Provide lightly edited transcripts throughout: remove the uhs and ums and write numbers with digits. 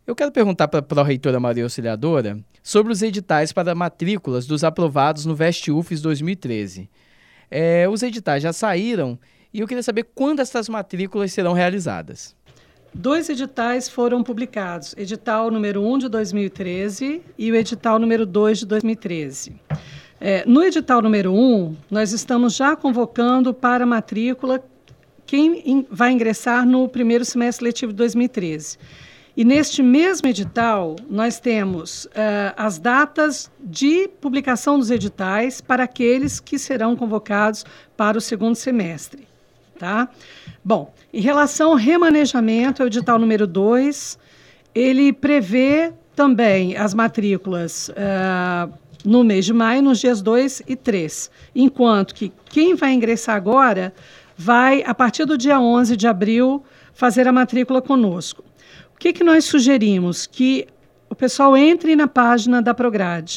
Eu quero perguntar para a pró-reitora Maria Auxiliadora sobre os editais para matrículas dos aprovados no VestUFES 2013. Os editais já saíram e eu queria saber quando essas matrículas serão realizadas. 2 editais foram publicados, edital número 1 de 2013 e o edital número 2 de 2013. No edital número 1, nós estamos já convocando para matrícula quem vai ingressar no primeiro semestre letivo de 2013. E neste mesmo edital, nós temos as datas de publicação dos editais para aqueles que serão convocados para o segundo semestre. Tá? Bom, em relação ao remanejamento, é o edital número 2, ele prevê também as matrículas no mês de maio, nos dias 2 e 3, enquanto que quem vai ingressar agora vai, a partir do dia 11 de abril, fazer a matrícula conosco. O que nós sugerimos? Que o pessoal entre na página da Prograde,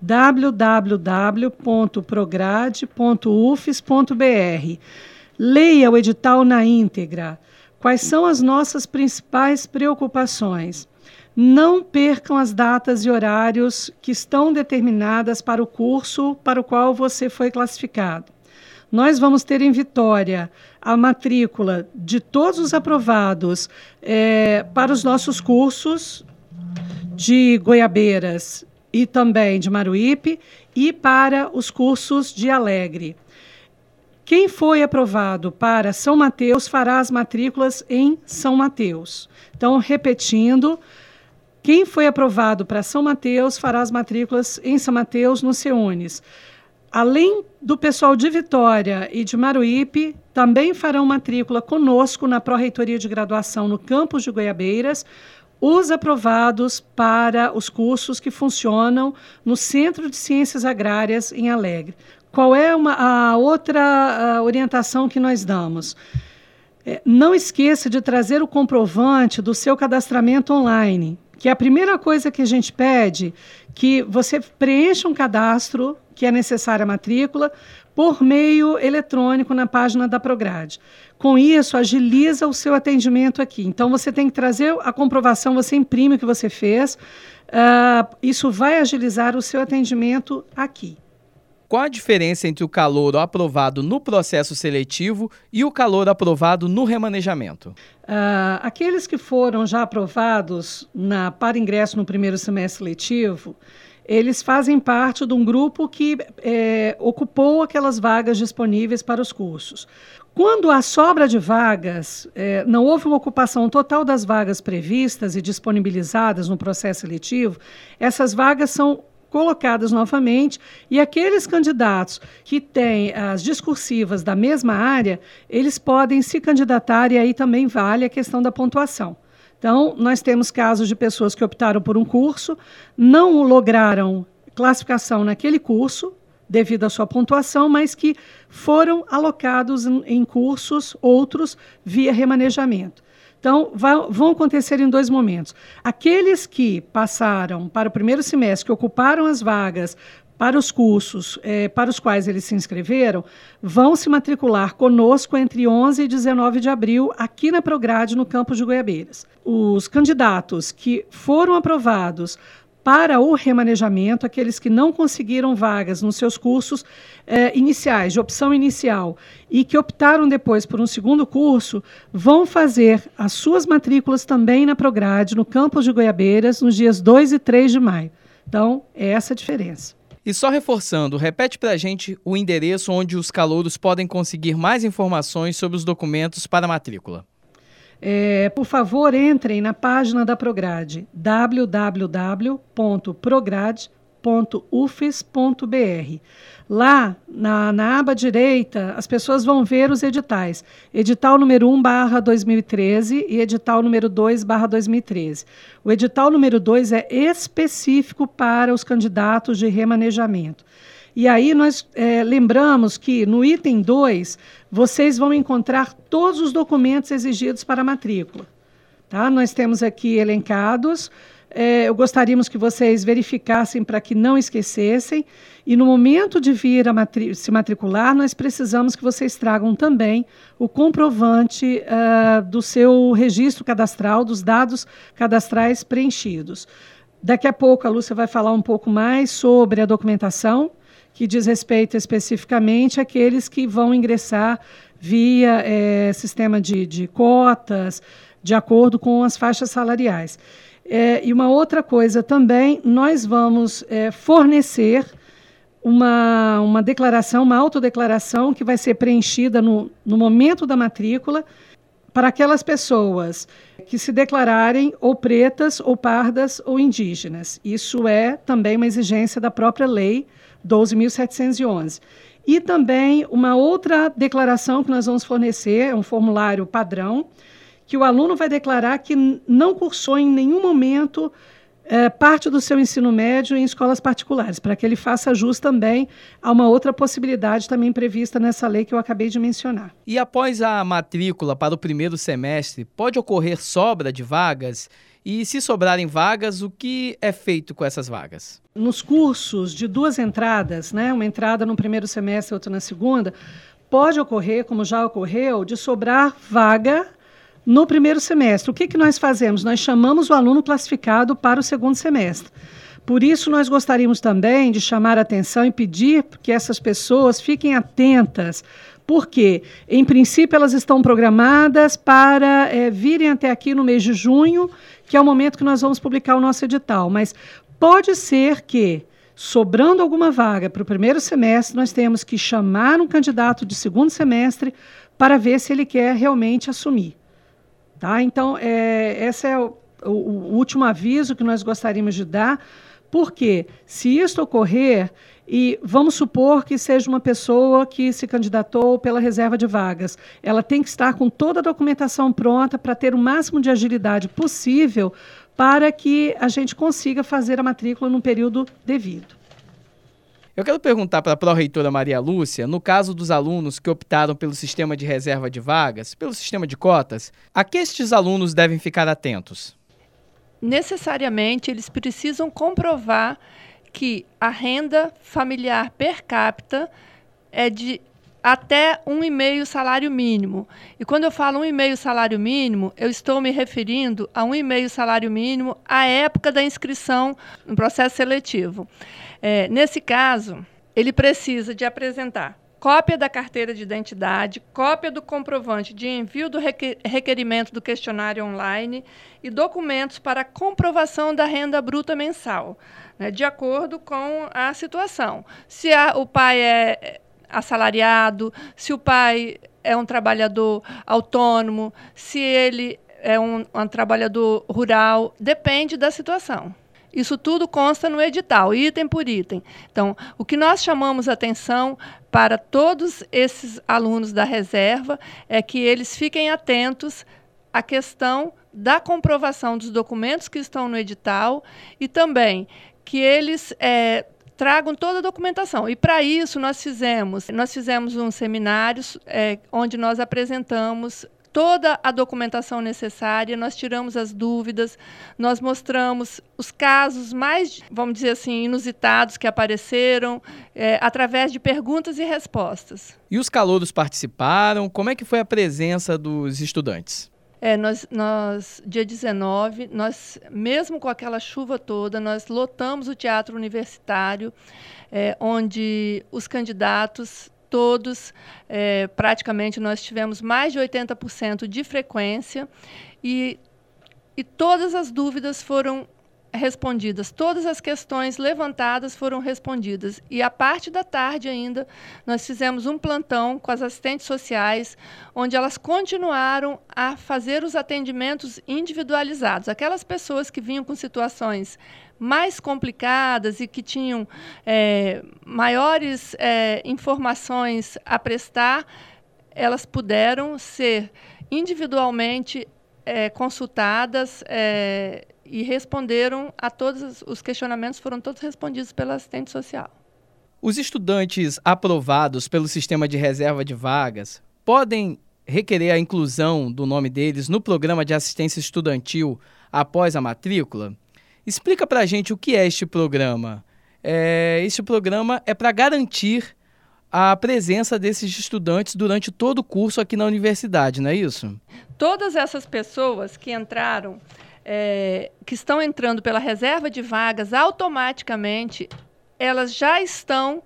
www.prograde.ufes.br. Leia o edital na íntegra. Quais são as nossas principais preocupações? Não percam as datas e horários que estão determinadas para o curso para o qual você foi classificado. Nós vamos ter em Vitória a matrícula de todos os aprovados para os nossos cursos de Goiabeiras e também de Maruípe e para os cursos de Alegre. Quem foi aprovado para São Mateus fará as matrículas em São Mateus. Então, repetindo, quem foi aprovado para São Mateus fará as matrículas em São Mateus no CEUNES. Além do pessoal de Vitória e de Maruípe, também farão matrícula conosco na Pró-Reitoria de Graduação no campus de Goiabeiras, os aprovados para os cursos que funcionam no Centro de Ciências Agrárias em Alegre. Qual é a outra orientação que nós damos? Não esqueça de trazer o comprovante do seu cadastramento online, que é a primeira coisa que a gente pede, que você preencha um cadastro, que é necessária a matrícula, por meio eletrônico na página da Prograde. Com isso, agiliza o seu atendimento aqui. Então, você tem que trazer a comprovação, você imprime o que você fez, isso vai agilizar o seu atendimento aqui. Qual a diferença entre o calouro aprovado no processo seletivo e o calouro aprovado no remanejamento? Aqueles que foram já aprovados para ingresso no primeiro semestre letivo, eles fazem parte de um grupo que ocupou aquelas vagas disponíveis para os cursos. Quando há sobra de vagas, não houve uma ocupação total das vagas previstas e disponibilizadas no processo seletivo, essas vagas são colocadas novamente e aqueles candidatos que têm as discursivas da mesma área, eles podem se candidatar e aí também vale a questão da pontuação. Então, nós temos casos de pessoas que optaram por um curso, não lograram classificação naquele curso devido à sua pontuação, mas que foram alocados em cursos outros via remanejamento. Então, vão acontecer em 2 momentos. Aqueles que passaram para o primeiro semestre, que ocuparam as vagas para os cursos para os quais eles se inscreveram, vão se matricular conosco entre 11 e 19 de abril, aqui na Prograde, no campus de Goiabeiras. Os candidatos que foram aprovados para o remanejamento, aqueles que não conseguiram vagas nos seus cursos iniciais, de opção inicial, e que optaram depois por um segundo curso, vão fazer as suas matrículas também na Prograde, no campus de Goiabeiras, nos dias 2 e 3 de maio. Então, é essa a diferença. E só reforçando, repete para a gente o endereço onde os calouros podem conseguir mais informações sobre os documentos para a matrícula. Por favor, entrem na página da Prograde, www.prograde.ufes.br. Lá, na aba direita, as pessoas vão ver os editais. Edital número 1/2013 e edital número 2/2013. O edital número 2 é específico para os candidatos de remanejamento. E aí nós lembramos que no item 2, vocês vão encontrar todos os documentos exigidos para a matrícula. Tá? Nós temos aqui elencados gostaríamos que vocês verificassem para que não esquecessem. E no momento de vir se matricular, nós precisamos que vocês tragam também o comprovante do seu registro cadastral, dos dados cadastrais preenchidos. Daqui a pouco a Lúcia vai falar um pouco mais sobre a documentação, que diz respeito especificamente àqueles que vão ingressar via sistema de cotas, de acordo com as faixas salariais. E uma outra coisa também, nós vamos fornecer uma declaração, uma autodeclaração que vai ser preenchida no momento da matrícula para aquelas pessoas que se declararem ou pretas, ou pardas, ou indígenas. Isso é também uma exigência da própria lei 12.711. E também uma outra declaração que nós vamos fornecer, é um formulário padrão, que o aluno vai declarar que não cursou em nenhum momento parte do seu ensino médio em escolas particulares, para que ele faça jus também a uma outra possibilidade também prevista nessa lei que eu acabei de mencionar. E após a matrícula para o primeiro semestre, pode ocorrer sobra de vagas? E se sobrarem vagas, o que é feito com essas vagas? Nos cursos de 2 entradas, uma entrada no primeiro semestre e outra na segunda, pode ocorrer, como já ocorreu, de sobrar vaga no primeiro semestre. O que nós fazemos? Nós chamamos o aluno classificado para o segundo semestre. Por isso, nós gostaríamos também de chamar a atenção e pedir que essas pessoas fiquem atentas, porque, em princípio, elas estão programadas para virem até aqui no mês de junho, que é o momento que nós vamos publicar o nosso edital. Mas pode ser que, sobrando alguma vaga para o primeiro semestre, nós temos que chamar um candidato de segundo semestre para ver se ele quer realmente assumir. Tá? Então, esse é o último aviso que nós gostaríamos de dar, porque se isto ocorrer, e vamos supor que seja uma pessoa que se candidatou pela reserva de vagas, ela tem que estar com toda a documentação pronta para ter o máximo de agilidade possível para que a gente consiga fazer a matrícula no período devido. Eu quero perguntar para a pró-reitora Maria Lúcia, no caso dos alunos que optaram pelo sistema de reserva de vagas, pelo sistema de cotas, a que estes alunos devem ficar atentos? Necessariamente, eles precisam comprovar que a renda familiar per capita é de até 1,5 salário mínimo. E quando eu falo 1,5 salário mínimo, eu estou me referindo a 1,5 salário mínimo à época da inscrição no processo seletivo. Nesse caso, ele precisa de apresentar cópia da carteira de identidade, cópia do comprovante de envio do requerimento do questionário online e documentos para comprovação da renda bruta mensal, de acordo com a situação. Se o pai é assalariado, se o pai é um trabalhador autônomo, se ele é um trabalhador rural, depende da situação. Isso tudo consta no edital, item por item. Então, o que nós chamamos a atenção para todos esses alunos da reserva é que eles fiquem atentos à questão da comprovação dos documentos que estão no edital e também que eles tragam toda a documentação. E, para isso, nós fizemos um seminário onde nós apresentamos toda a documentação necessária, nós tiramos as dúvidas, nós mostramos os casos mais, vamos dizer assim, inusitados que apareceram, através de perguntas e respostas. E os calouros participaram? Como é que foi a presença dos estudantes? Dia 19, mesmo com aquela chuva toda, nós lotamos o Teatro Universitário, onde os candidatos todos, praticamente nós tivemos mais de 80% de frequência e todas as dúvidas foram respondidas, todas as questões levantadas foram respondidas. E à parte da tarde ainda, nós fizemos um plantão com as assistentes sociais, onde elas continuaram a fazer os atendimentos individualizados. Aquelas pessoas que vinham com situações mais complicadas e que tinham maiores informações a prestar, elas puderam ser individualmente consultadas e responderam a todos os questionamentos, foram todos respondidos pela assistente social. Os estudantes aprovados pelo sistema de reserva de vagas podem requerer a inclusão do nome deles no programa de assistência estudantil após a matrícula? Explica para a gente o que é este programa. Este programa é para garantir a presença desses estudantes durante todo o curso aqui na universidade, não é isso? Todas essas pessoas que entraram, que estão entrando pela reserva de vagas, automaticamente elas já estão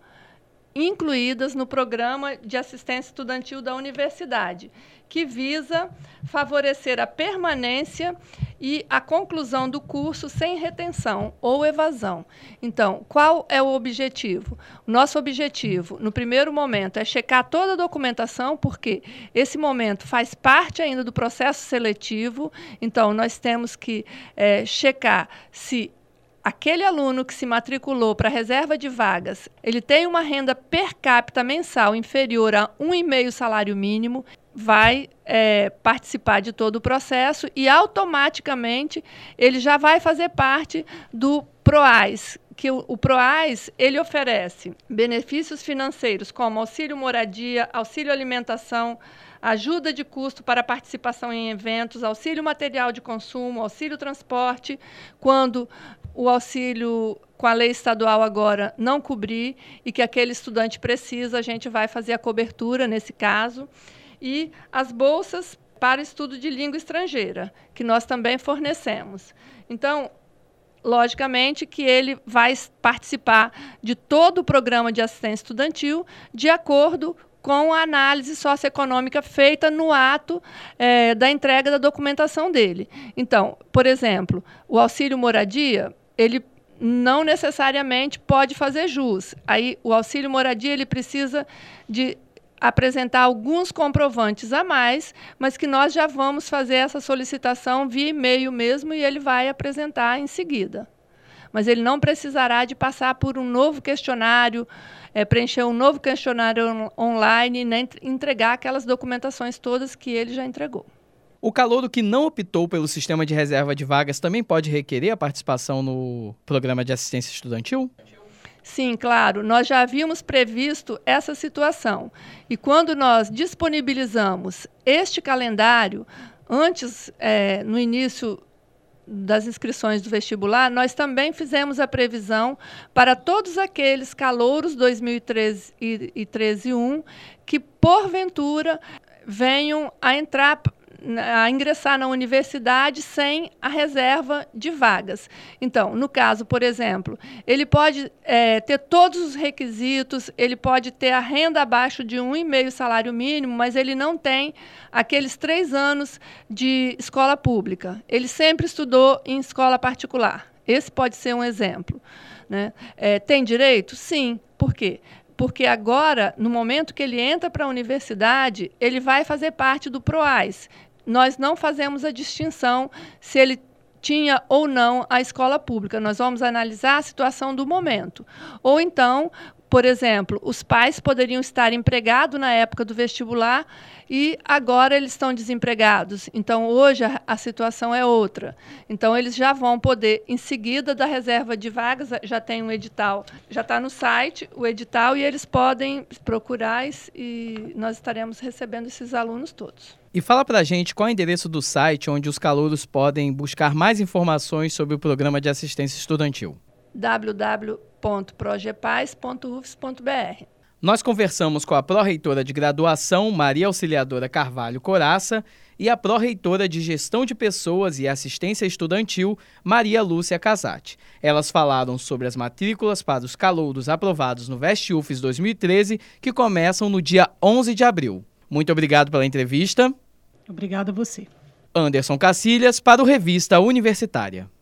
incluídas no programa de assistência estudantil da universidade, que visa favorecer a permanência e a conclusão do curso sem retenção ou evasão. Então, qual é o objetivo? O nosso objetivo, no primeiro momento, é checar toda a documentação, porque esse momento faz parte ainda do processo seletivo, então nós temos que checar se aquele aluno que se matriculou para a reserva de vagas, ele tem uma renda per capita mensal inferior a 1,5 salário mínimo, vai participar de todo o processo e automaticamente ele já vai fazer parte do PROAS, que o PROAS ele oferece benefícios financeiros como auxílio moradia, auxílio alimentação, ajuda de custo para participação em eventos, auxílio material de consumo, auxílio transporte, quando o auxílio com a lei estadual agora não cobrir e que aquele estudante precisa, a gente vai fazer a cobertura nesse caso. E as bolsas para estudo de língua estrangeira, que nós também fornecemos. Então, logicamente que ele vai participar de todo o programa de assistência estudantil de acordo com a análise socioeconômica feita no ato da entrega da documentação dele. Então, por exemplo, o auxílio moradia, ele não necessariamente pode fazer jus. Aí, o auxílio moradia ele precisa de apresentar alguns comprovantes a mais, mas que nós já vamos fazer essa solicitação via e-mail mesmo e ele vai apresentar em seguida. Mas ele não precisará de passar por um novo questionário, preencher um novo questionário online, nem entregar aquelas documentações todas que ele já entregou. O calouro que não optou pelo sistema de reserva de vagas também pode requerer a participação no programa de assistência estudantil? Sim, claro. Nós já havíamos previsto essa situação. E quando nós disponibilizamos este calendário, antes, no início das inscrições do vestibular, nós também fizemos a previsão para todos aqueles calouros 2013 e 13-1 que, porventura, venham a ingressar na universidade sem a reserva de vagas. Então, no caso, por exemplo, ele pode ter todos os requisitos, ele pode ter a renda abaixo de 1,5 salário mínimo, mas ele não tem aqueles 3 anos de escola pública. Ele sempre estudou em escola particular. Esse pode ser um exemplo, né? Tem direito? Sim. Por quê? Porque agora, no momento que ele entra para a universidade, ele vai fazer parte do PROAS. Nós não fazemos a distinção se ele tinha ou não a escola pública. Nós vamos analisar a situação do momento. Ou então, por exemplo, os pais poderiam estar empregados na época do vestibular e agora eles estão desempregados. Então, hoje a situação é outra. Então, eles já vão poder, em seguida da reserva de vagas, já tem um edital, já está no site o edital, e eles podem procurar e nós estaremos recebendo esses alunos todos. E fala pra gente qual é o endereço do site onde os calouros podem buscar mais informações sobre o programa de assistência estudantil. www.progepais.ufs.br. Nós conversamos com a pró-reitora de graduação, Maria Auxiliadora Carvalho Coraça, e a pró-reitora de Gestão de Pessoas e Assistência Estudantil, Maria Lúcia Casati. Elas falaram sobre as matrículas para os calouros aprovados no VestUFES 2013, que começam no dia 11 de abril. Muito obrigado pela entrevista. Obrigada a você. Anderson Cacilhas para o Revista Universitária.